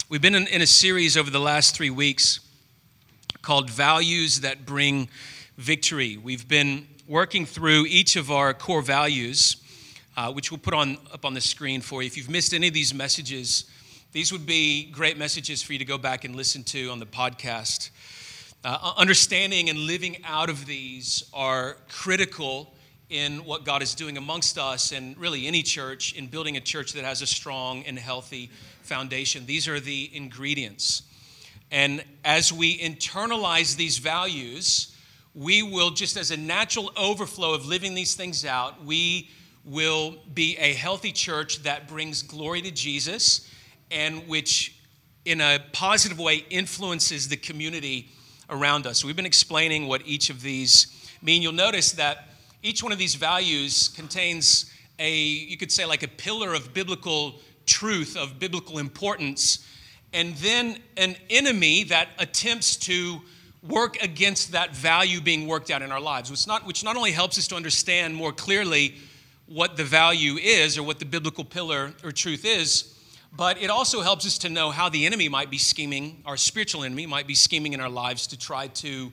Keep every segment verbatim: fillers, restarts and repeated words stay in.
We've been in, in a series over the last three weeks called Values That Bring Victory. We've been working through each of our core values, uh, which we'll put on up on the screen for you. If you've missed any of these messages, these would be great messages for you to go back and listen to on the podcast. Uh, understanding and living out of these are critical in what God is doing amongst us and really any church, in building a church that has a strong and healthy foundation. These are the ingredients. And as we internalize these values, we will, just as a natural overflow of living these things out, we will be a healthy church that brings glory to Jesus and which, in a positive way, influences the community around us. So we've been explaining what each of these mean. You'll notice that each one of these values contains a, you could say, like a pillar of biblical truth, of biblical importance, and then an enemy that attempts to work against that value being worked out in our lives, which not, which not only helps us to understand more clearly what the value is or what the biblical pillar or truth is, but it also helps us to know how the enemy might be scheming, our spiritual enemy might be scheming in our lives to try to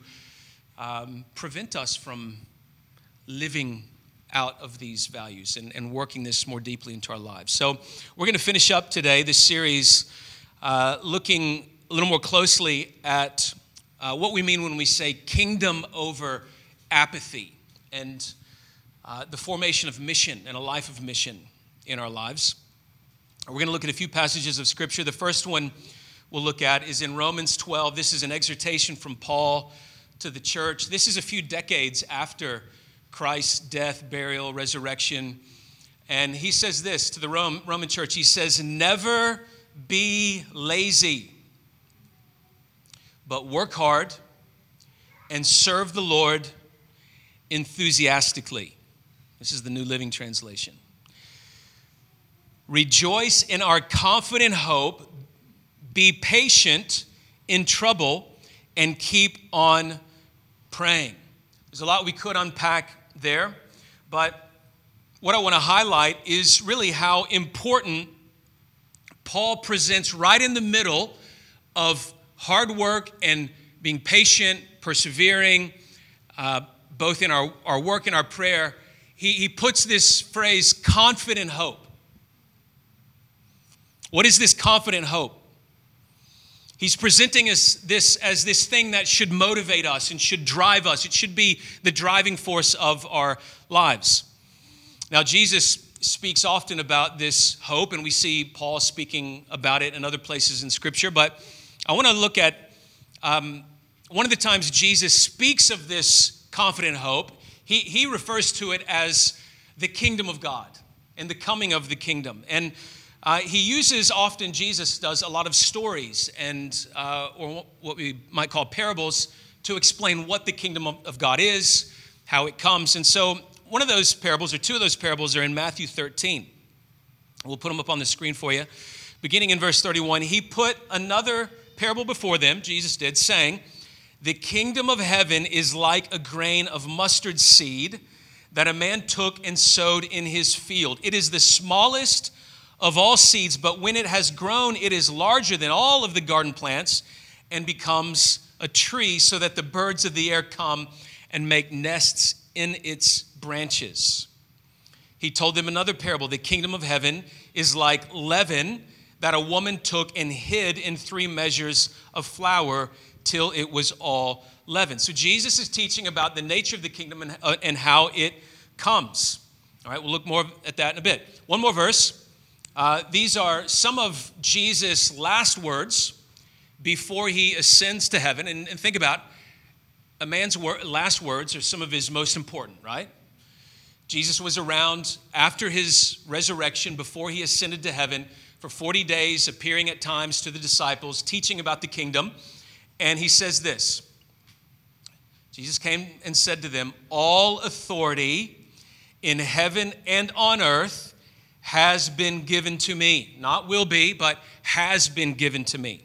um, prevent us from living out of these values and, and working this more deeply into our lives. So we're going to finish up today this series uh, looking a little more closely at uh, what we mean when we say kingdom over apathy and uh, the formation of mission and a life of mission in our lives. We're going to look at a few passages of Scripture. The first one we'll look at is in Romans twelve. This is an exhortation from Paul to the church. This is a few decades after Christ's death, burial, resurrection. And he says this to the Rome, Roman church. He says, never be lazy, but work hard and serve the Lord enthusiastically. This is the New Living Translation. Rejoice in our confident hope, be patient in trouble, and keep on praying. There's a lot we could unpack there, but what I want to highlight is really how important Paul presents right in the middle of hard work and being patient, persevering, uh, both in our, our work and our prayer. He, he puts this phrase, confident hope. What is this confident hope? He's presenting us this as this thing that should motivate us and should drive us. It should be the driving force of our lives. Now, Jesus speaks often about this hope, and we see Paul speaking about it in other places in Scripture. But I want to look at um, one of the times Jesus speaks of this confident hope. He, he refers to it as the kingdom of God and the coming of the kingdom. And Uh, he uses often, Jesus does, a lot of stories and uh, or what we might call parables to explain what the kingdom of, of God is, how it comes. And so one of those parables, or two of those parables, are in Matthew thirteen. We'll put them up on the screen for you. Beginning in verse thirty-one, he put another parable before them, Jesus did, saying, the kingdom of heaven is like a grain of mustard seed that a man took and sowed in his field. It is the smallest of all seeds, but when it has grown, it is larger than all of the garden plants and becomes a tree, so that the birds of the air come and make nests in its branches. He told them another parable. The kingdom of heaven is like leaven that a woman took and hid in three measures of flour till it was all leavened. So Jesus is teaching about the nature of the kingdom and, uh, and how it comes. All right, we'll look more at that in a bit. One more verse. Uh, these are some of Jesus' last words before he ascends to heaven. And, and think about, a man's wor- last words are some of his most important, right? Jesus was around after his resurrection, before he ascended to heaven, for forty days, appearing at times to the disciples, teaching about the kingdom. And he says this. Jesus came and said to them, all authority in heaven and on earth has been given to me. Not will be, but has been given to me.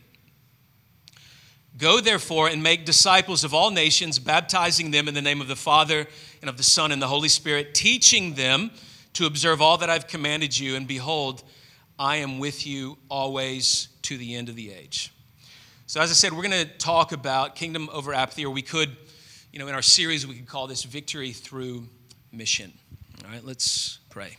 Go therefore and make disciples of all nations, baptizing them in the name of the Father and of the Son and the Holy Spirit, teaching them to observe all that I've commanded you. And behold, I am with you always, to the end of the age. So as I said, we're going to talk about kingdom over apathy, or we could, you know, in our series, we could call this victory through mission. All right, let's pray.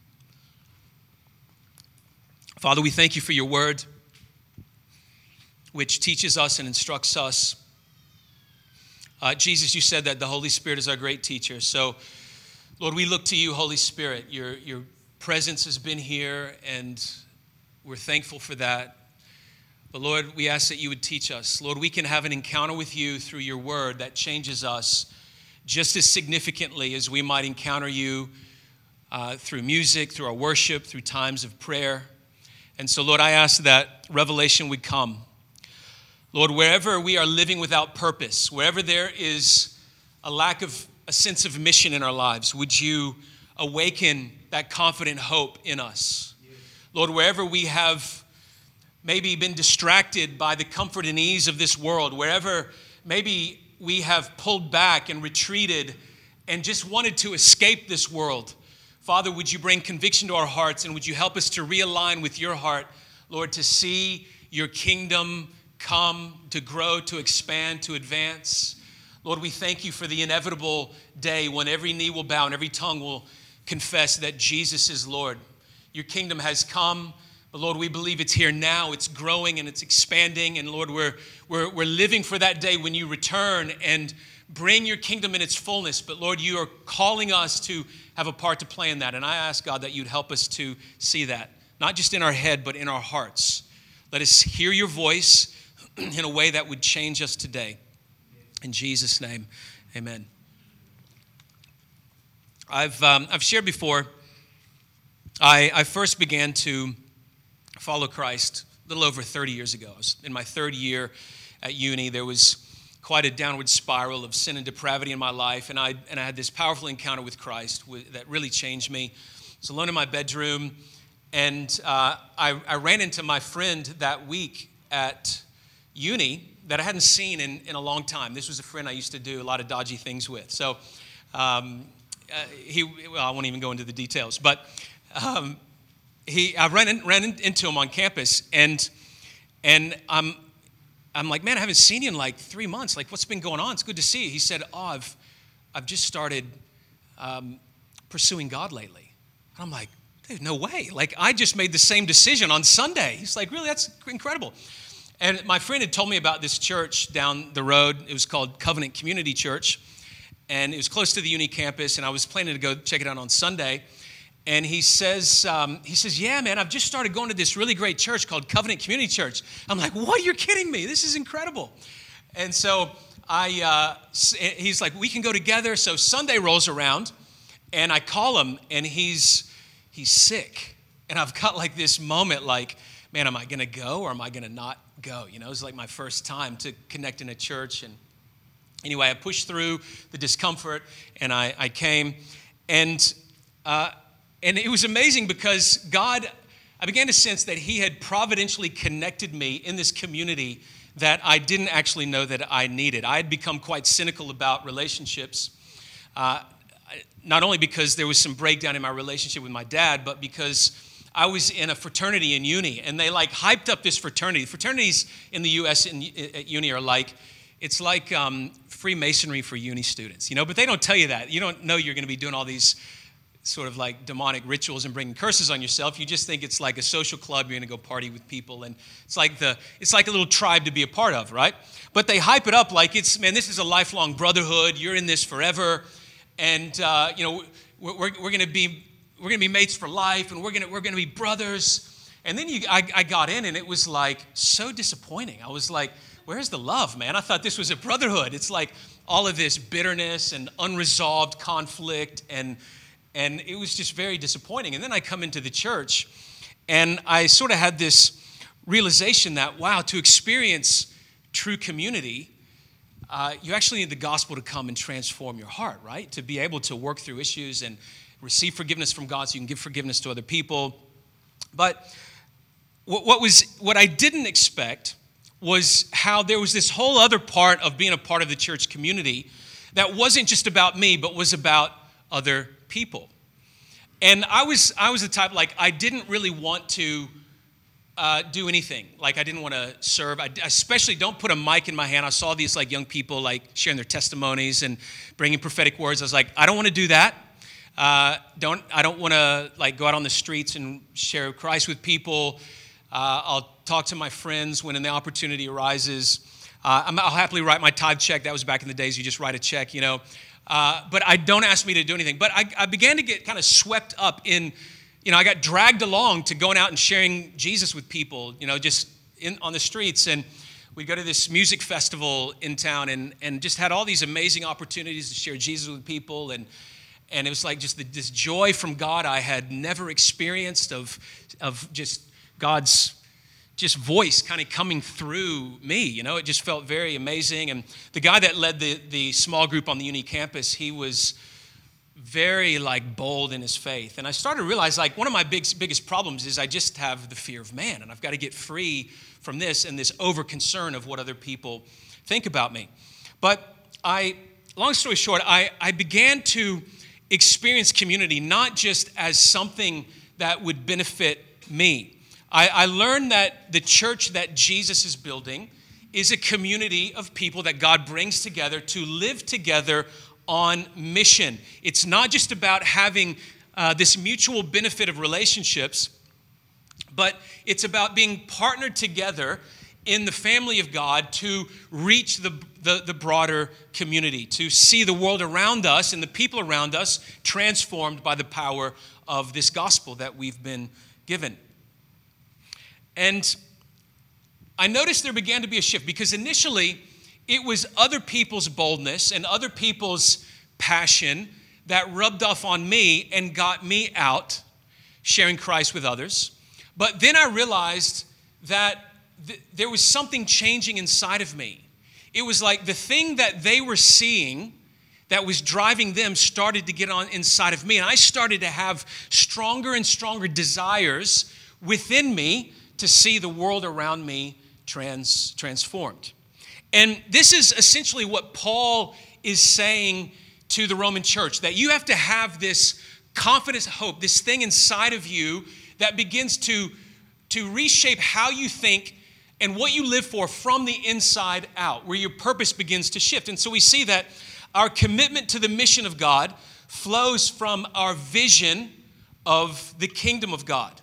Father, we thank you for your word, which teaches us and instructs us. Uh, Jesus, you said that the Holy Spirit is our great teacher. So, Lord, we look to you, Holy Spirit. Your, your presence has been here, and we're thankful for that. But, Lord, we ask that you would teach us. Lord, we can have an encounter with you through your word that changes us just as significantly as we might encounter you uh, through music, through our worship, through times of prayer. And so, Lord, I ask that revelation would come. Lord, wherever we are living without purpose, wherever there is a lack of a sense of mission in our lives, would you awaken that confident hope in us? Lord, wherever we have maybe been distracted by the comfort and ease of this world, wherever maybe we have pulled back and retreated and just wanted to escape this world, Father, would you bring conviction to our hearts, and would you help us to realign with your heart, Lord, to see your kingdom come, to grow, to expand, to advance. Lord, we thank you for the inevitable day when every knee will bow and every tongue will confess that Jesus is Lord. Your kingdom has come, but Lord, we believe it's here now. It's growing and it's expanding, and Lord, we're, we're, we're living for that day when you return and bring your kingdom in its fullness. But Lord, you are calling us to have a part to play in that, and I ask, God, that you'd help us to see that, not just in our head, but in our hearts. Let us hear your voice in a way that would change us today. In Jesus' name, amen. I've um, I've shared before, I, I first began to follow Christ a little over thirty years ago. I was in my third year at uni. There was quite a downward spiral of sin and depravity in my life, and I and I had this powerful encounter with Christ with, that really changed me. I was alone in my bedroom, and uh, I, I ran into my friend that week at uni that I hadn't seen in, in a long time. This was a friend I used to do a lot of dodgy things with. So um, uh, he, well, I won't even go into the details, but um, he, I ran, in, ran in, into him on campus, and and I'm, I'm like, man, I haven't seen you in like three months. Like, what's been going on? It's good to see you. He said, oh, I've, I've just started um, pursuing God lately. And I'm like, dude, no way. Like, I just made the same decision on Sunday. He's like, really? That's incredible. And my friend had told me about this church down the road. It was called Covenant Community Church, and it was close to the uni campus, and I was planning to go check it out on Sunday. And he says, um, he says, yeah, man, I've just started going to this really great church called Covenant Community Church. I'm like, what? You're kidding me. This is incredible. And so I, uh, he's like, we can go together. So Sunday rolls around, and I call him, and he's he's sick. And I've got like this moment like, man, am I going to go or am I going to not go? You know, it was like my first time to connect in a church. And anyway, I pushed through the discomfort, and I, I came. And uh, and it was amazing because God, I began to sense that he had providentially connected me in this community that I didn't actually know that I needed. I had become quite cynical about relationships, uh, not only because there was some breakdown in my relationship with my dad, but because I was in a fraternity in uni, and they like hyped up this fraternity. Fraternities in the U S in, at uni are like, it's like um, Freemasonry for uni students, you know, but they don't tell you that. You don't know you're going to be doing all these sort of like demonic rituals and bringing curses on yourself. You just think it's like a social club. You're going to go party with people, and it's like the it's like a little tribe to be a part of, right? But they hype it up like it's, man, this is a lifelong brotherhood. You're in this forever, and uh, you know we're we're, we're going to be we're going to be mates for life, and we're going to we're going to be brothers. And then you, I, I got in, and it was like so disappointing. I was like, where's the love, man? I thought this was a brotherhood. It's like all of this bitterness and unresolved conflict, and And it was just very disappointing. And then I come into the church, and I sort of had this realization that, wow, to experience true community, uh, you actually need the gospel to come and transform your heart, right? To be able to work through issues and receive forgiveness from God so you can give forgiveness to other people. But what, what was what I didn't expect was how there was this whole other part of being a part of the church community that wasn't just about me, but was about other people. And I was I was the type, like, I didn't really want to uh, do anything. Like I didn't want to serve. I especially don't put a mic in my hand. I saw these like young people like sharing their testimonies and bringing prophetic words. I was like, I don't want to do that. Uh, don't I don't want to like go out on the streets and share Christ with people. Uh, I'll talk to my friends when the opportunity arises. Uh, I'm, I'll happily write my tithe check. That was back in the days you just write a check, you know. Uh, but I don't ask me to do anything. But I, I began to get kind of swept up in, you know, I got dragged along to going out and sharing Jesus with people, you know, just in on the streets. And we'd go to this music festival in town and, and just had all these amazing opportunities to share Jesus with people. And and it was like just the, this joy from God I had never experienced of, of just God's just voice kind of coming through me, you know, it just felt very amazing. And the guy that led the, the small group on the uni campus, he was very like bold in his faith. And I started to realize like one of my big, biggest problems is I just have the fear of man, and I've got to get free from this and this over concern of what other people think about me. But I, long story short, I, I began to experience community not just as something that would benefit me. I, I learned that the church that Jesus is building is a community of people that God brings together to live together on mission. It's not just about having uh, this mutual benefit of relationships, but it's about being partnered together in the family of God to reach the, the, the broader community, to see the world around us and the people around us transformed by the power of this gospel that we've been given. And I noticed there began to be a shift because initially it was other people's boldness and other people's passion that rubbed off on me and got me out sharing Christ with others. But then I realized that th- there was something changing inside of me. It was like the thing that they were seeing that was driving them started to get on inside of me. And I started to have stronger and stronger desires within me to see the world around me trans, transformed. And this is essentially what Paul is saying to the Roman church, that you have to have this confidence, hope, this thing inside of you that begins to, to reshape how you think and what you live for from the inside out, where your purpose begins to shift. And so we see that our commitment to the mission of God flows from our vision of the kingdom of God.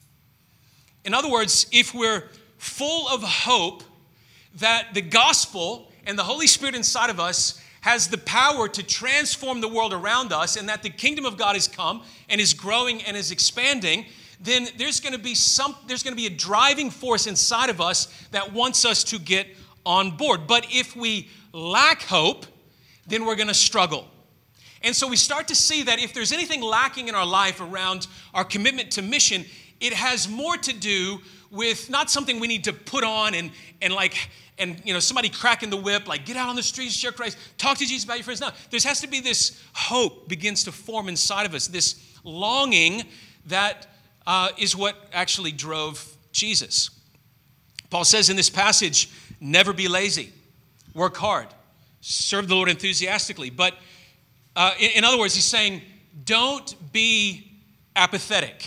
In other words, if we're full of hope that the gospel and the Holy Spirit inside of us has the power to transform the world around us, and that the kingdom of God has come and is growing and is expanding, then there's going to be some there's going to be a driving force inside of us that wants us to get on board. But if we lack hope, then we're going to struggle. And so we start to see that if there's anything lacking in our life around our commitment to mission, it has more to do with not something we need to put on and, and like, and you know, somebody cracking the whip, like get out on the streets, share Christ, talk to Jesus about your friends. No, there has to be this hope begins to form inside of us, this longing that uh, is what actually drove Jesus. Paul says in this passage, never be lazy, work hard, serve the Lord enthusiastically. But uh, in, in other words, he's saying, don't be apathetic.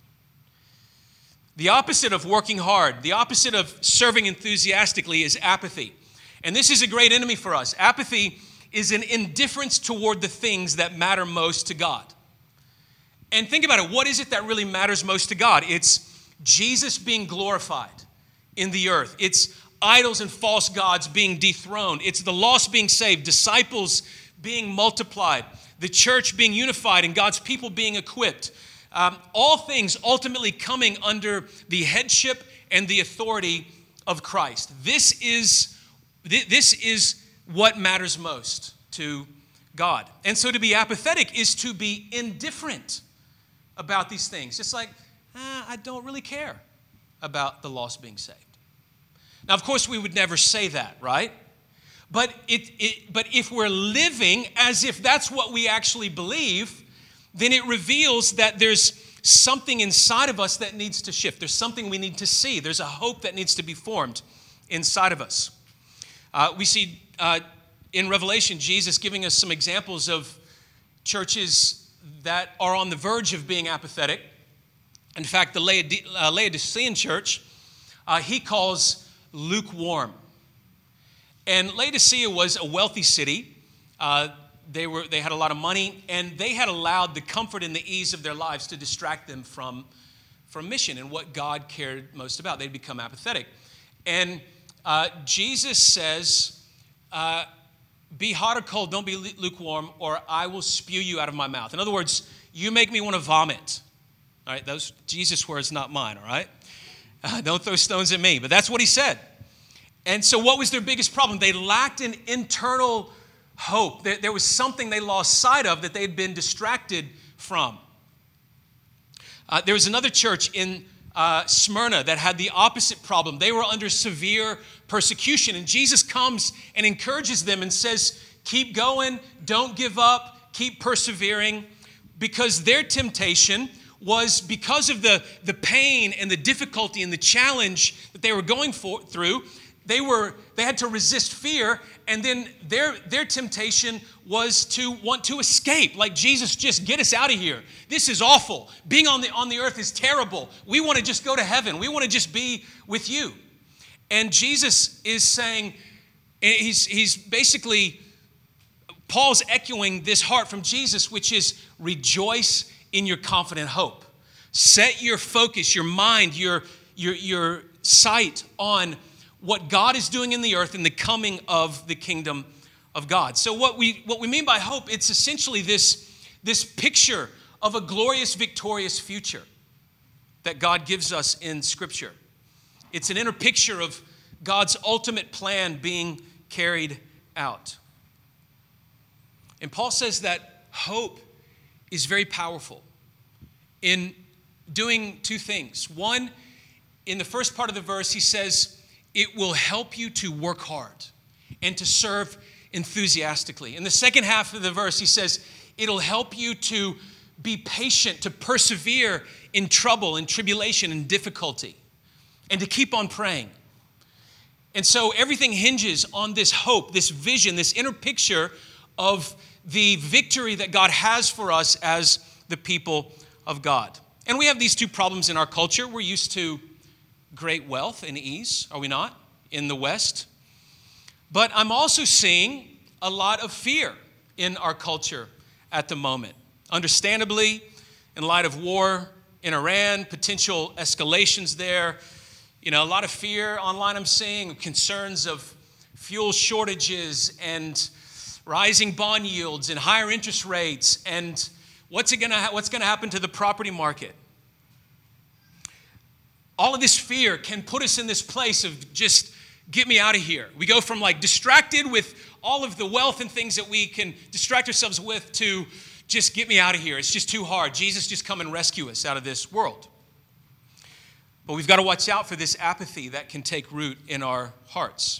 The opposite of working hard, the opposite of serving enthusiastically is apathy. And this is a great enemy for us. Apathy is an indifference toward the things that matter most to God. And think about it. What is it that really matters most to God? It's Jesus being glorified in the earth. It's idols and false gods being dethroned. It's the lost being saved, disciples being multiplied, the church being unified, and God's people being equipped. Um, all things ultimately coming under the headship and the authority of Christ. This is, this is what matters most to God. And so to be apathetic is to be indifferent about these things. It's like, eh, I don't really care about the lost being saved. Now, of course, we would never say that, right? But it, it but if we're living as if that's what we actually believe, then it reveals that there's something inside of us that needs to shift. There's something we need to see. There's a hope that needs to be formed inside of us. Uh, we see uh, in Revelation, Jesus giving us some examples of churches that are on the verge of being apathetic. In fact, the Laode- uh, Laodicean church uh, he calls lukewarm. And Laodicea was a wealthy city. Uh, they were they had a lot of money, and they had allowed the comfort and the ease of their lives to distract them from, from mission and what God cared most about. They'd become apathetic. And uh, Jesus says, uh, be hot or cold, don't be lukewarm, or I will spew you out of my mouth. In other words, you make me want to vomit. All right, those Jesus words, not mine, all right? Uh, don't throw stones at me, but that's what he said. And so what was their biggest problem? They lacked an internal hope. There, there was something they lost sight of that they'd been distracted from. Uh, there was another church in uh, Smyrna that had the opposite problem. They were under severe persecution, and Jesus comes and encourages them and says, keep going, don't give up, keep persevering, because their temptation was because of the, the pain and the difficulty and the challenge that they were going for, through. They were they had to resist fear, and then their their temptation was to want to escape. Like, Jesus, just get us out of here. This is awful. Being on the on the earth is terrible. We want to just go to heaven. We want to just be with you. And Jesus is saying, he's he's basically, Paul's echoing this heart from Jesus, which is rejoice in your confident hope. Set your focus, your mind, your your your sight on what God is doing in the earth and the coming of the kingdom of God. So what we what we mean by hope, it's essentially this, this picture of a glorious, victorious future that God gives us in Scripture. It's an inner picture of God's ultimate plan being carried out. And Paul says that hope is very powerful in doing two things. One, in the first part of the verse, he says, it will help you to work hard and to serve enthusiastically. In the second half of the verse, he says, it'll help you to be patient, to persevere in trouble and tribulation and difficulty, and to keep on praying. And so everything hinges on this hope, this vision, this inner picture of the victory that God has for us as the people of God. And we have these two problems in our culture. We're used to great wealth and ease, are we not, in the West? But I'm also seeing a lot of fear in our culture at the moment. Understandably, in light of war in Iran, potential escalations there, you know, a lot of fear online I'm seeing, concerns of fuel shortages and rising bond yields and higher interest rates, and what's it gonna ha- what's gonna happen to the property market? All of this fear can put us in this place of just get me out of here. We go from like distracted with all of the wealth and things that we can distract ourselves with to just get me out of here. It's just too hard. Jesus, just come and rescue us out of this world. But we've got to watch out for this apathy that can take root in our hearts.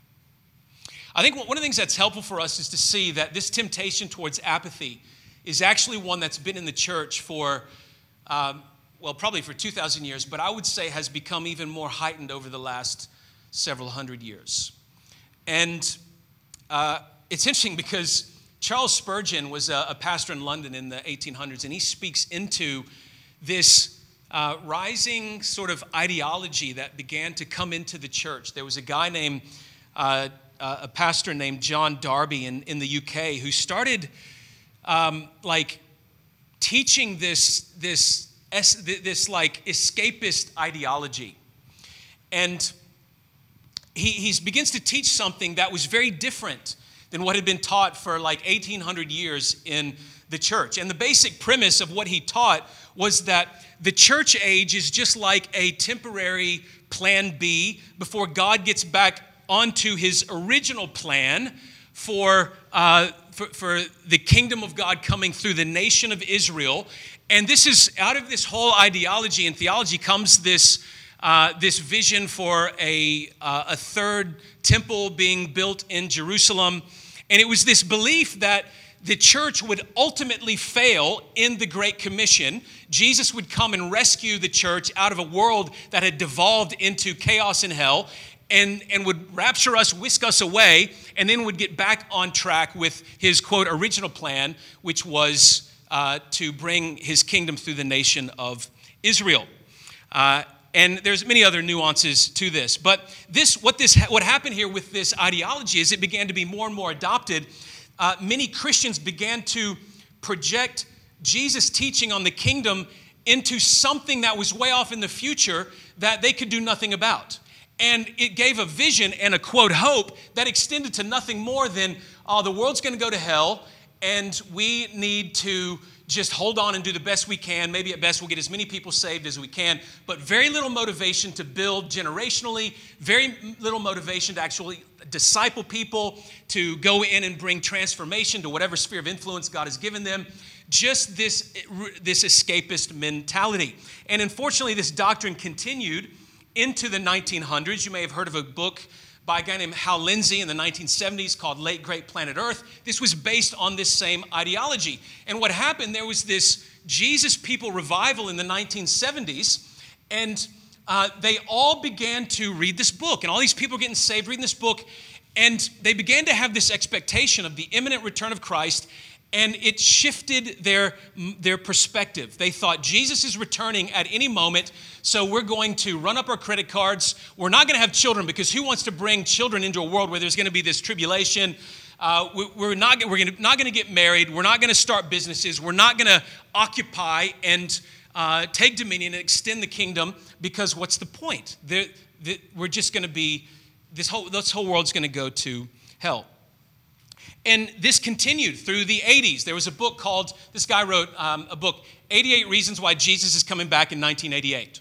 I think one of the things that's helpful for us is to see that this temptation towards apathy is actually one that's been in the church for um, well, probably for two thousand years, but I would say has become even more heightened over the last several hundred years. And uh, it's interesting because Charles Spurgeon was a, a pastor in London in the eighteen hundreds, and he speaks into this uh, rising sort of ideology that began to come into the church. There was a guy named, uh, uh, a pastor named John Darby in, in the U K who started um, like teaching this, this this like escapist ideology. And he, he begins to teach something that was very different than what had been taught for like eighteen hundred years in the church. And the basic premise of what he taught was that the church age is just like a temporary plan B before God gets back onto his original plan for, uh, for, for the kingdom of God coming through the nation of Israel. And this is, out of this whole ideology and theology comes this uh, this vision for a, uh, a third temple being built in Jerusalem. And it was this belief that the church would ultimately fail in the Great Commission. Jesus would come and rescue the church out of a world that had devolved into chaos and hell, and, and would rapture us, whisk us away, and then would get back on track with his, quote, original plan, which was uh, to bring his kingdom through the nation of Israel. Uh, and there's many other nuances to this. But this, what this, what happened here with this ideology is it began to be more and more adopted. Uh, many Christians began to project Jesus' teaching on the kingdom into something that was way off in the future that they could do nothing about. And it gave a vision and a, quote, hope that extended to nothing more than, oh, the world's going to go to hell, and we need to just hold on and do the best we can. Maybe at best we'll get as many people saved as we can, but very little motivation to build generationally, very little motivation to actually disciple people, to go in and bring transformation to whatever sphere of influence God has given them. Just this, this escapist mentality. And unfortunately, this doctrine continued into the nineteen hundreds. You may have heard of a book by a guy named Hal Lindsey in the nineteen seventies called Late Great Planet Earth. This was based on this same ideology. And what happened, there was this Jesus People revival in the nineteen seventies, and uh, they all began to read this book. And all these people were getting saved reading this book, and they began to have this expectation of the imminent return of Christ, and it shifted their, their perspective. They thought Jesus is returning at any moment, so we're going to run up our credit cards. We're not going to have children, because who wants to bring children into a world where there's going to be this tribulation? Uh, we, we're not, we're gonna, not going to get married. We're not going to start businesses. We're not going to occupy and uh, take dominion and extend the kingdom, because what's the point? They're, they're, we're just going to be, this whole, this whole world's going to go to hell. And this continued through the eighties. There was a book called, this guy wrote um, a book, eighty-eight Reasons Why Jesus is Coming Back in nineteen eighty-eight.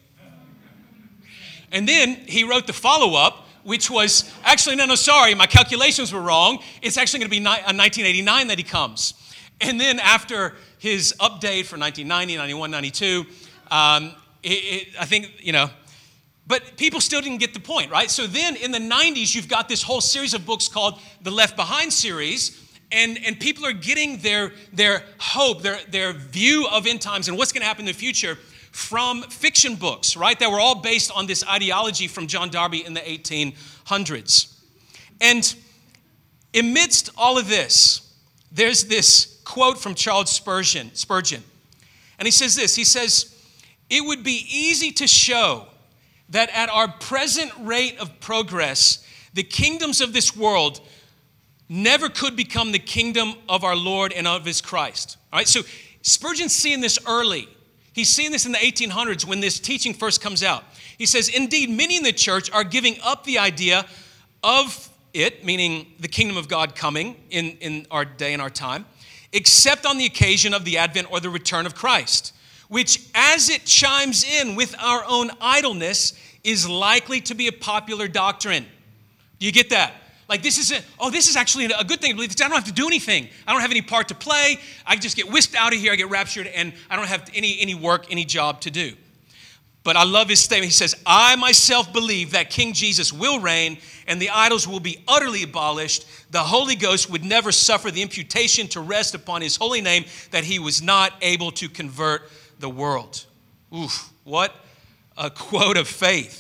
And then he wrote the follow-up, which was, actually, no, no, sorry, my calculations were wrong. It's actually going to be ni- nineteen eighty-nine that he comes. And then after his update for nineteen ninety, ninety-one, ninety-two, um, it, it, I think, you know, but people still didn't get the point, right? So then in the nineties, you've got this whole series of books called the Left Behind series, and, and people are getting their, their hope, their, their view of end times and what's going to happen in the future from fiction books, right? That were all based on this ideology from John Darby in the eighteen hundreds. And amidst all of this, there's this quote from Charles Spurgeon, Spurgeon. And he says this, he says, "It would be easy to show that at our present rate of progress, the kingdoms of this world never could become the kingdom of our Lord and of his Christ." All right, so Spurgeon's seeing this early. He's seeing this in the eighteen hundreds when this teaching first comes out. He says, "Indeed, many in the church are giving up the idea of it," meaning the kingdom of God coming in, in our day and our time, "except on the occasion of the advent or the return of Christ, which, as it chimes in with our own idleness, is likely to be a popular doctrine." Do you get that? Like, this is a, oh, this is actually a good thing to believe. I don't have to do anything. I don't have any part to play. I just get whisked out of here. I get raptured, and I don't have any, any work, any job to do. But I love his statement. He says, "I myself believe that King Jesus will reign, and the idols will be utterly abolished. The Holy Ghost would never suffer the imputation to rest upon his holy name that he was not able to convert the world." Oof, what a quote of faith.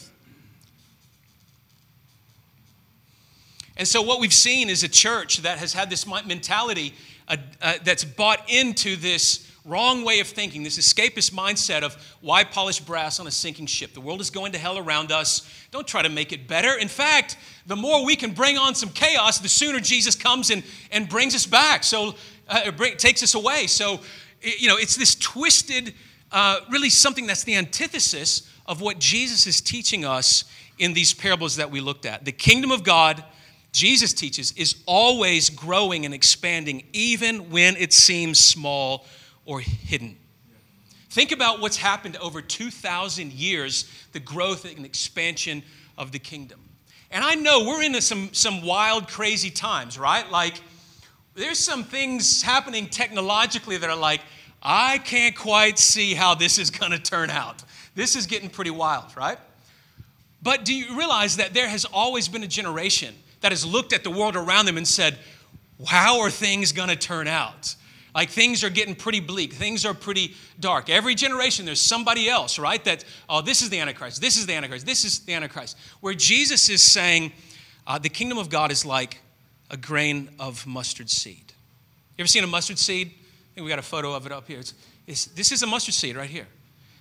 And so what we've seen is a church that has had this mentality uh, uh, that's bought into this wrong way of thinking, this escapist mindset of why polish brass on a sinking ship? The world is going to hell around us. Don't try to make it better. In fact, the more we can bring on some chaos, the sooner Jesus comes and, and brings us back. So uh, bring, takes us away. So, you know, it's this twisted, uh, really something that's the antithesis of what Jesus is teaching us in these parables that we looked at. The kingdom of God, Jesus teaches, is always growing and expanding, even when it seems small or hidden. Think about what's happened over two thousand years, the growth and expansion of the kingdom. And I know we're into some, some wild, crazy times, right? Like, there's some things happening technologically that are like, I can't quite see how this is going to turn out. This is getting pretty wild, right? But do you realize that there has always been a generation that has looked at the world around them and said, how are things going to turn out? Like, things are getting pretty bleak. Things are pretty dark. Every generation, there's somebody else, right? That, oh, this is the Antichrist. This is the Antichrist. This is the Antichrist. Where Jesus is saying, uh, the kingdom of God is like a grain of mustard seed. You ever seen a mustard seed? I think we got a photo of it up here. It's, it's, this is a mustard seed right here.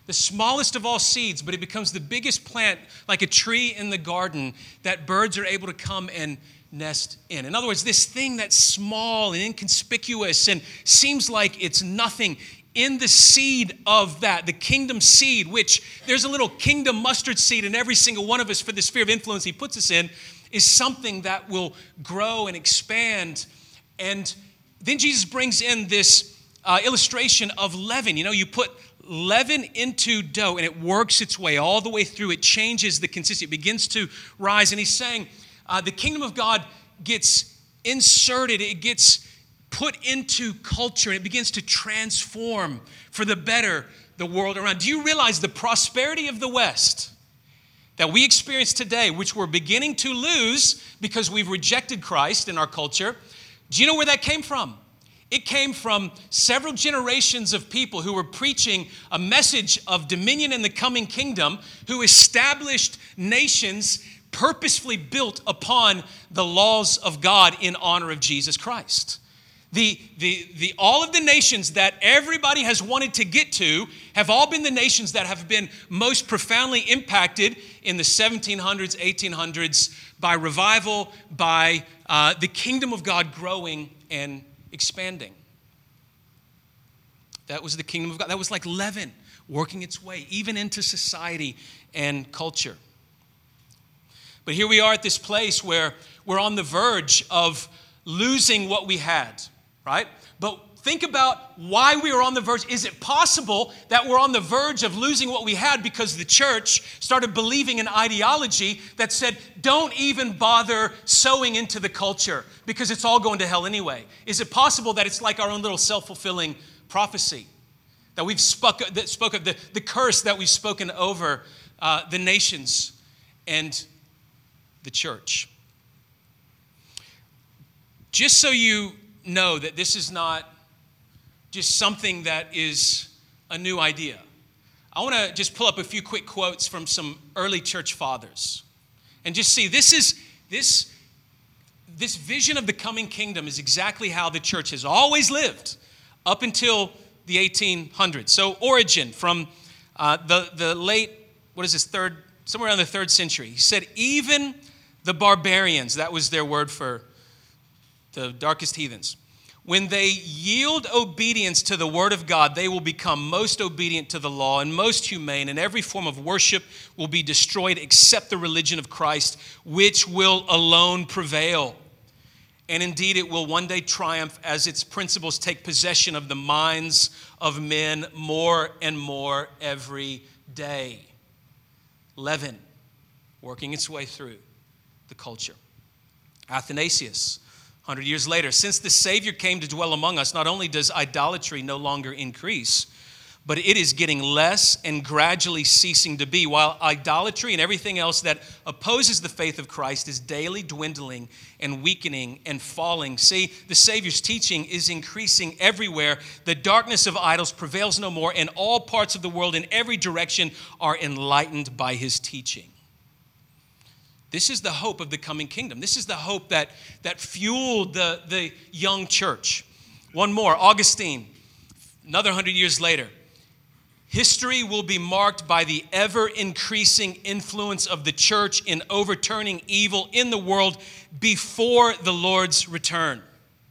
the smallest of all seeds, but it becomes the biggest plant, like a tree in the garden, that birds are able to come and nest in. In other words, this thing that's small and inconspicuous and seems like it's nothing, in the seed of that, the kingdom seed, which there's a little kingdom mustard seed in every single one of us for the sphere of influence he puts us in, is something that will grow and expand. And then Jesus brings in this uh, illustration of leaven. You know, you put leaven into dough and it works its way all the way through. It changes the consistency. It begins to rise. And he's saying uh, the kingdom of God gets inserted. It gets put into culture and it begins to transform for the better the world around. Do you realize the prosperity of the West that we experience today, which we're beginning to lose because we've rejected Christ in our culture? Do you know where that came from? It came from several generations of people who were preaching a message of dominion in the coming kingdom, who established nations purposefully built upon the laws of God in honor of Jesus Christ. The, the, the, all of the nations that everybody has wanted to get to have all been the nations that have been most profoundly impacted in the seventeen hundreds, eighteen hundreds by revival, by uh, the kingdom of God growing and expanding. That was the kingdom of God. That was like leaven working its way even into society and culture. But here we are at this place where we're on the verge of losing what we had, right? But think about why we are on the verge. Is it possible that we're on the verge of losing what we had because the church started believing an ideology that said, don't even bother sowing into the culture because it's all going to hell anyway? Is it possible that it's like our own little self-fulfilling prophecy that we've spoke, that spoke of, the, the curse that we've spoken over uh, the nations and the church? Just so you know that this is not just something that is a new idea, I want to just pull up a few quick quotes from some early church fathers and just see this is this this vision of the coming kingdom is exactly how the church has always lived up until the eighteen hundreds. So Origen from uh, the the late what is this third somewhere around the third century, he said even the barbarians, that was their word for the darkest heathens, when they yield obedience to the word of God, they will become most obedient to the law and most humane, and every form of worship will be destroyed except the religion of Christ, which will alone prevail. And indeed, it will one day triumph as its principles take possession of the minds of men more and more every day. Leaven working its way through the culture. Athanasius, one hundred years later, since the Savior came to dwell among us, not only does idolatry no longer increase, but it is getting less and gradually ceasing to be, while idolatry and everything else that opposes the faith of Christ is daily dwindling and weakening and falling. See, the Savior's teaching is increasing everywhere. The darkness of idols prevails no more, and all parts of the world in every direction are enlightened by his teaching. This is the hope of the coming kingdom. This is the hope that, that fueled the, the young church. One more, Augustine, another hundred years later. History will be marked by the ever-increasing influence of the church in overturning evil in the world before the Lord's return.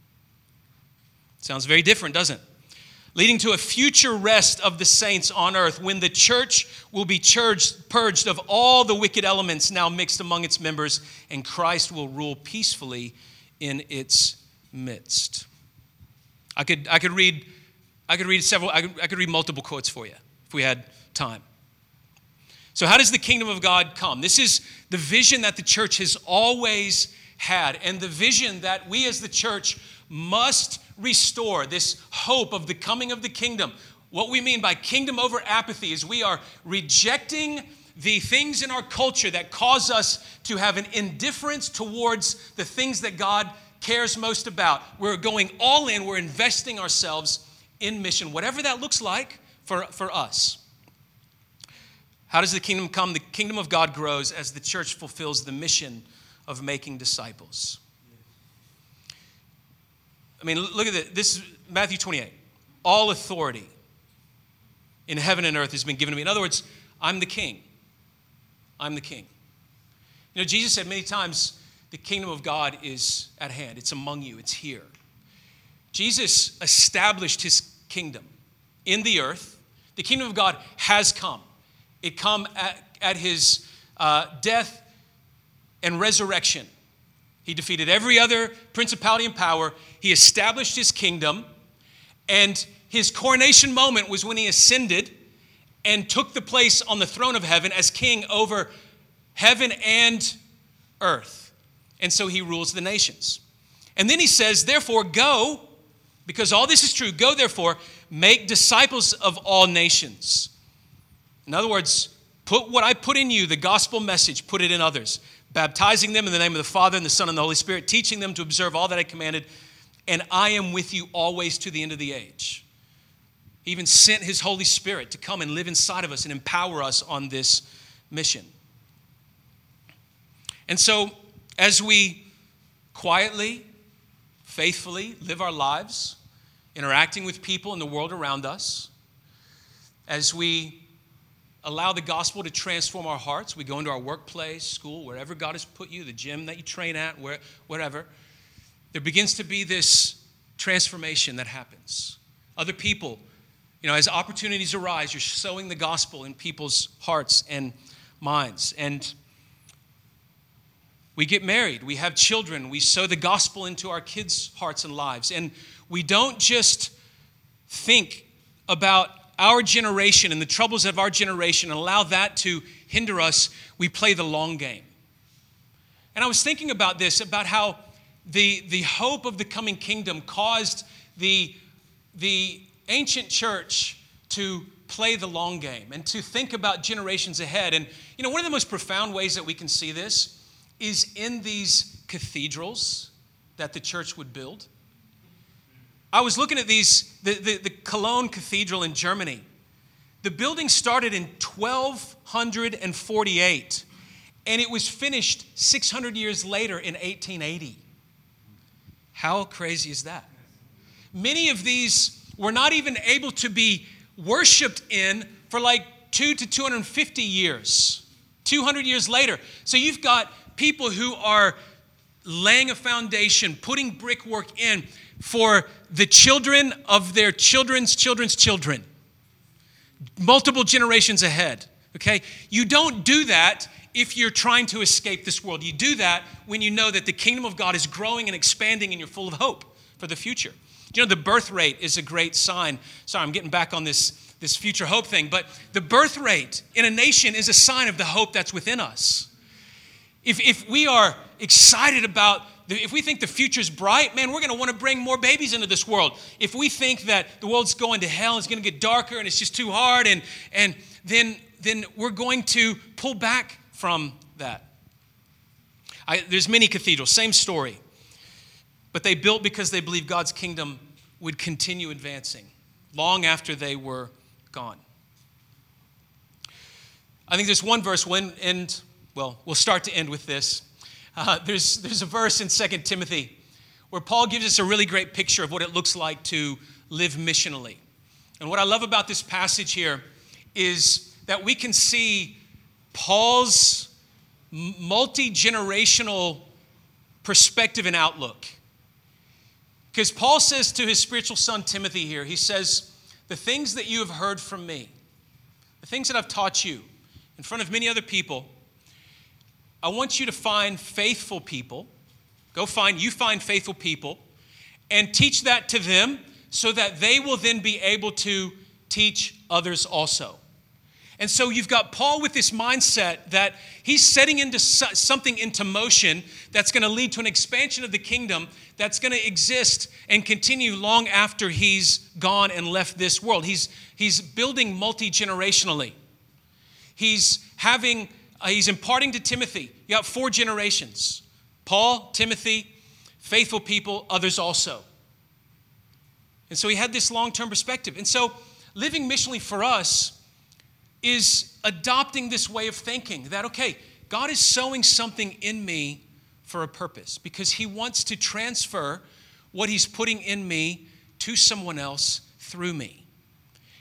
Sounds very different, doesn't it? Leading to a future rest of the saints on earth when the church will be purged, purged of all the wicked elements now mixed among its members, and Christ will rule peacefully in its midst. I could, I could read, I could read several, I could, I could read multiple quotes for you if we had time. So how does the kingdom of God come? This is the vision that the church has always had, and the vision that we as the church must restore, this hope of the coming of the kingdom. What we mean by kingdom over apathy is we are rejecting the things in our culture that cause us to have an indifference towards the things that God cares most about. We're going all in, we're investing ourselves in mission, whatever that looks like for, for us. How does the kingdom come? The kingdom of God grows as the church fulfills the mission of making disciples. I mean, look at this. This is Matthew twenty-eight. All authority in heaven and earth has been given to me. In other words, I'm the king. I'm the king. You know, Jesus said many times, the kingdom of God is at hand. It's among you. It's here. Jesus established his kingdom in the earth. The kingdom of God has come. It come at, at his uh, death and resurrection. He defeated every other principality and power. He established his kingdom. And his coronation moment was when he ascended and took the place on the throne of heaven as king over heaven and earth. And so he rules the nations. And then he says, therefore, go, because all this is true, go therefore, make disciples of all nations. In other words, put what I put in you, the gospel message, put it in others, baptizing them in the name of the Father and the Son and the Holy Spirit, teaching them to observe all that I commanded, and I am with you always to the end of the age. He even sent his Holy Spirit to come and live inside of us and empower us on this mission. And so, as we quietly, faithfully live our lives, interacting with people in the world around us, as we allow the gospel to transform our hearts, we go into our workplace, school, wherever God has put you, the gym that you train at, where, wherever, there begins to be this transformation that happens. Other people, you know, as opportunities arise, you're sowing the gospel in people's hearts and minds. And we get married, we have children, we sow the gospel into our kids' hearts and lives. And we don't just think about our generation and the troubles of our generation and allow that to hinder us. We play the long game. And I was thinking about this, about how the, the hope of the coming kingdom caused the, the ancient church to play the long game and to think about generations ahead. And, you know, one of the most profound ways that we can see this is in these cathedrals that the church would build. I was looking at these, the, the, the Cologne Cathedral in Germany. The building started in twelve forty-eight, and it was finished six hundred years later in eighteen eighty. How crazy is that? Many of these were not even able to be worshiped in for like two to two hundred fifty years, two hundred years later. So you've got people who are laying a foundation, putting brickwork in for the children of their children's children's children, multiple generations ahead, okay? You don't do that if you're trying to escape this world. You do that when you know that the kingdom of God is growing and expanding and you're full of hope for the future. You know, the birth rate is a great sign. Sorry, I'm getting back on this, this future hope thing, but the birth rate in a nation is a sign of the hope that's within us. If, if we are excited about, the, if we think the future's bright, man, we're going to want to bring more babies into this world. If we think that the world's going to hell, it's going to get darker and it's just too hard, and, and then, then we're going to pull back from that. I, there's many cathedrals, same story. But they built because they believed God's kingdom would continue advancing long after they were gone. I think there's one verse when, and well, we'll start to end with this. Uh, there's, there's a verse in Second Timothy where Paul gives us a really great picture of what it looks like to live missionally. And what I love about this passage here is that we can see Paul's multi-generational perspective and outlook. Because Paul says to his spiritual son Timothy here, he says, the things that you have heard from me, the things that I've taught you in front of many other people, I want you to find faithful people. Go find, you find faithful people and teach that to them so that they will then be able to teach others also. And so you've got Paul with this mindset that he's setting into something into motion that's going to lead to an expansion of the kingdom that's going to exist and continue long after he's gone and left this world. He's, he's building multi-generationally. He's having Uh, he's imparting to Timothy. You got four generations. Paul, Timothy, faithful people, others also. And so he had this long-term perspective. And so living missionally for us is adopting this way of thinking that, okay, God is sowing something in me for a purpose because he wants to transfer what he's putting in me to someone else through me.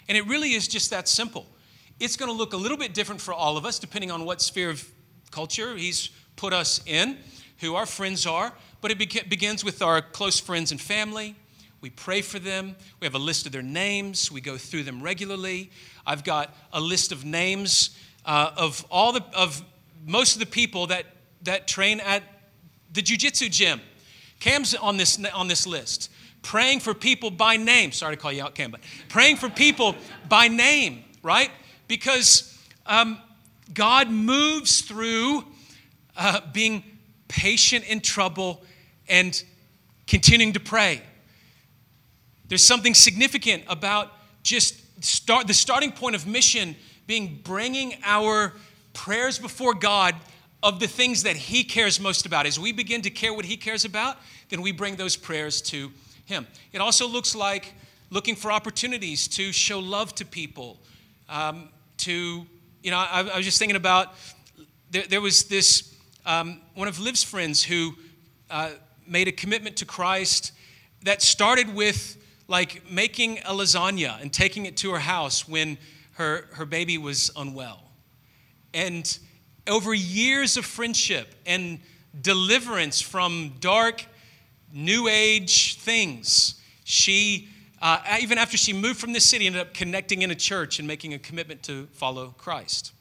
And it really is just that simple. It's going to look a little bit different for all of us, depending on what sphere of culture he's put us in, who our friends are. But it be- begins with our close friends and family. We pray for them. We have a list of their names. We go through them regularly. I've got a list of names uh, of all the of most of the people that that train at the jiu-jitsu gym. Cam's on this on this list. Praying for people by name. Sorry to call you out, Cam, but praying for people by name, right? Because um, God moves through uh, being patient in trouble and continuing to pray. There's something significant about just start the starting point of mission being bringing our prayers before God of the things that he cares most about. As we begin to care what he cares about, then we bring those prayers to him. It also looks like looking for opportunities to show love to people. Um, to, you know, I, I was just thinking about, there, there was this, um, one of Liv's friends who uh, made a commitment to Christ that started with like making a lasagna and taking it to her house when her, her baby was unwell. And over years of friendship and deliverance from dark, new age things, she, uh, even after she moved from the city, ended up connecting in a church and making a commitment to follow Christ.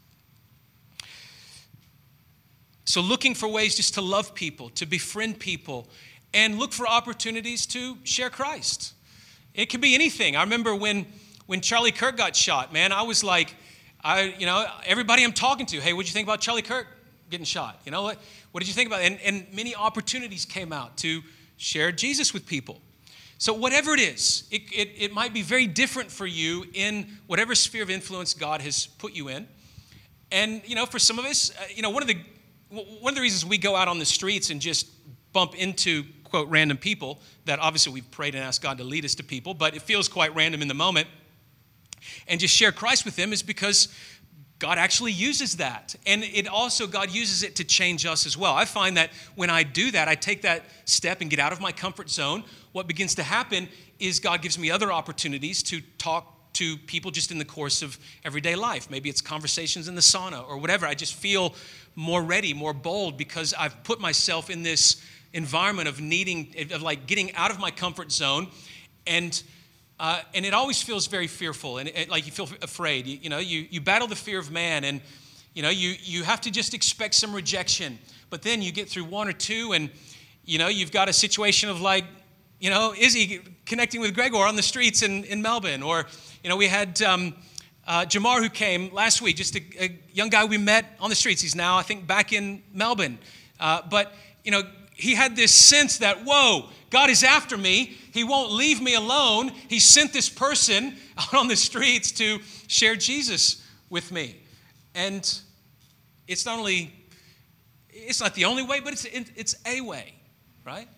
So looking for ways just to love people, to befriend people, and look for opportunities to share Christ. It could be anything. I remember when, when Charlie Kirk got shot, man, I was like, I, you know, everybody I'm talking to, hey, what'd you think about Charlie Kirk getting shot? You know, what, what did you think about it? And, and many opportunities came out to share Jesus with people. So whatever it is, it, it, it might be very different for you in whatever sphere of influence God has put you in. And, you know, for some of us, uh, you know, one of the one of the reasons we go out on the streets and just bump into, quote, random people, that obviously we've prayed and asked God to lead us to people, but it feels quite random in the moment, and just share Christ with them is because God actually uses that. And it also, God uses it to change us as well. I find that when I do that, I take that step and get out of my comfort zone, what begins to happen is God gives me other opportunities to talk to people just in the course of everyday life. Maybe it's conversations in the sauna or whatever. I just feel more ready, more bold because I've put myself in this environment of needing, of like getting out of my comfort zone. And Uh, and it always feels very fearful, and it, like you feel afraid. You, you know, you, you battle the fear of man, and you know you you have to just expect some rejection. But then you get through one or two, and you know you've got a situation of like, you know, Izzy connecting with Gregor on the streets in, in Melbourne, or you know we had um, uh, Jamar who came last week, just a, a young guy we met on the streets. He's now I think back in Melbourne, uh, but you know he had this sense that whoa, God is after me. He won't leave me alone. He sent this person out on the streets to share Jesus with me. And it's not only, it's not the only way, but it's, it's a way, right?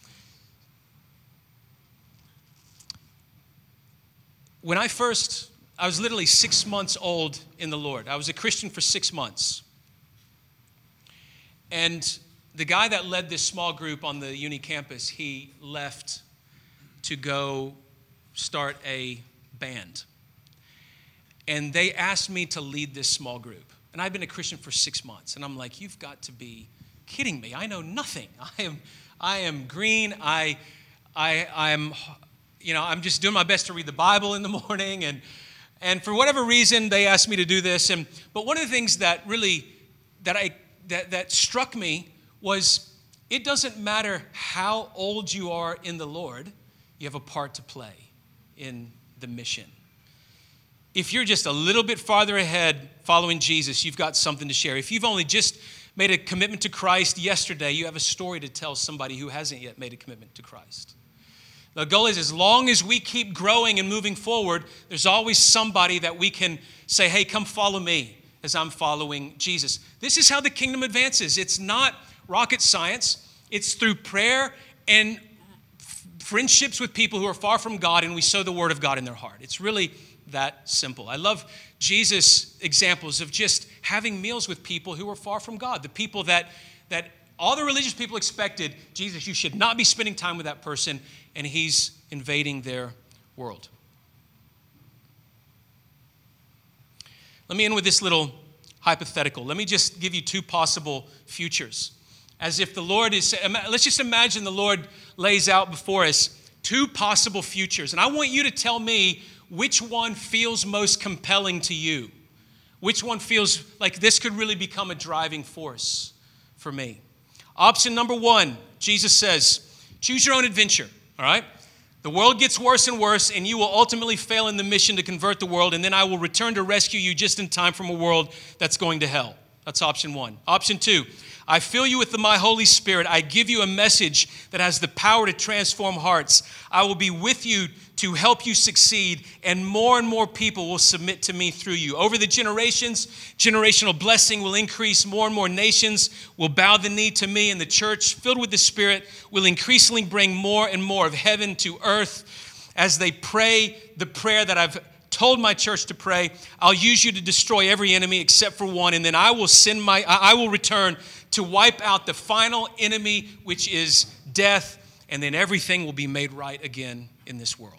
When I first, I was literally six months old in the Lord. I was a Christian for six months. And the guy that led this small group on the uni campus, he left to go start a band. And they asked me to lead this small group. And I've been a Christian for six months. And I'm like, you've got to be kidding me. I know nothing. I am I am green. I I I'm you know, I'm just doing my best to read the Bible in the morning. And and for whatever reason, they asked me to do this. And but one of the things that really that I that that struck me was it doesn't matter how old you are in the Lord. You have a part to play in the mission. If you're just a little bit farther ahead following Jesus, you've got something to share. If you've only just made a commitment to Christ yesterday, you have a story to tell somebody who hasn't yet made a commitment to Christ. The goal is as long as we keep growing and moving forward, there's always somebody that we can say, hey, come follow me as I'm following Jesus. This is how the kingdom advances. It's not rocket science. It's through prayer and friendships with people who are far from God, and we sow the word of God in their heart. It's really that simple. I love Jesus' examples of just having meals with people who are far from God, the people that, that all the religious people expected, Jesus, you should not be spending time with that person, and he's invading their world. Let me end with this little hypothetical. Let me just give you two possible futures. As if the Lord is, let's just imagine the Lord lays out before us two possible futures. And I want you to tell me which one feels most compelling to you. Which one feels like this could really become a driving force for me. Option number one, Jesus says, choose your own adventure, all right? The world gets worse and worse, and you will ultimately fail in the mission to convert the world, and then I will return to rescue you just in time from a world that's going to hell. That's option one. Option two, I fill you with the, my Holy Spirit. I give you a message that has the power to transform hearts. I will be with you to help you succeed, and more and more people will submit to me through you. Over the generations, generational blessing will increase. More and more nations will bow the knee to me, and the church, filled with the Spirit, will increasingly bring more and more of heaven to earth as they pray the prayer that I've told my church to pray. I'll use you to destroy every enemy except for one, and then I will send my I will return to wipe out the final enemy, which is death, and then everything will be made right again in this world.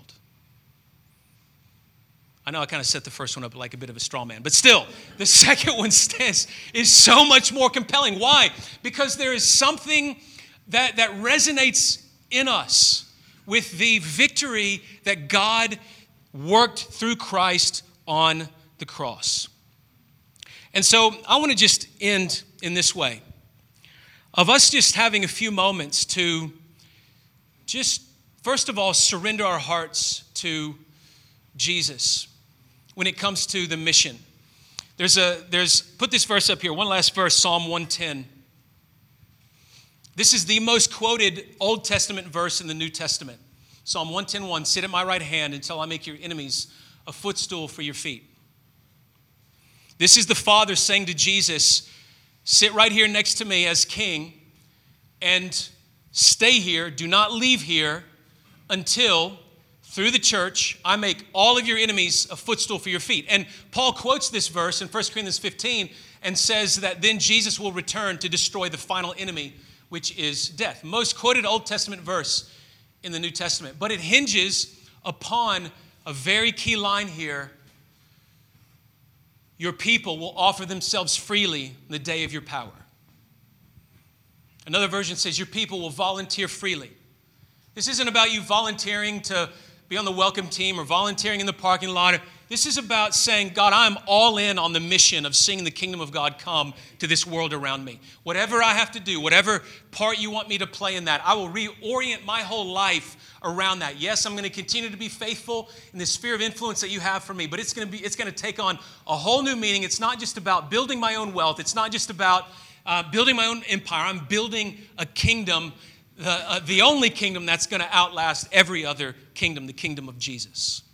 I know I kind of set the first one up like a bit of a straw man, but still, the second one stands is so much more compelling. Why? Because there is something that, that resonates in us with the victory that God worked through Christ on the cross. And so I want to just end in this way, of us just having a few moments to just, first of all, surrender our hearts to Jesus when it comes to the mission. There's a, there's, put this verse up here, one last verse, Psalm one ten. This is the most quoted Old Testament verse in the New Testament. Psalm one ten one, sit at my right hand until I make your enemies a footstool for your feet. This is the Father saying to Jesus, sit right here next to me as king and stay here, do not leave here until through the church, I make all of your enemies a footstool for your feet. And Paul quotes this verse in First Corinthians fifteen and says that then Jesus will return to destroy the final enemy, which is death. Most quoted Old Testament verse in the New Testament. But it hinges upon a very key line here. Your people will offer themselves freely in the day of your power. Another version says your people will volunteer freely. This isn't about you volunteering to be on the welcome team or volunteering in the parking lot. This is about saying, God, I'm all in on the mission of seeing the kingdom of God come to this world around me. Whatever I have to do, whatever part you want me to play in that, I will reorient my whole life around that. Yes, I'm going to continue to be faithful in the sphere of influence that you have for me, but it's going to be, it's going to take on a whole new meaning. It's not just about building my own wealth. It's not just about uh, building my own empire. I'm building a kingdom, the, uh, the only kingdom that's going to outlast every other kingdom, the kingdom of Jesus.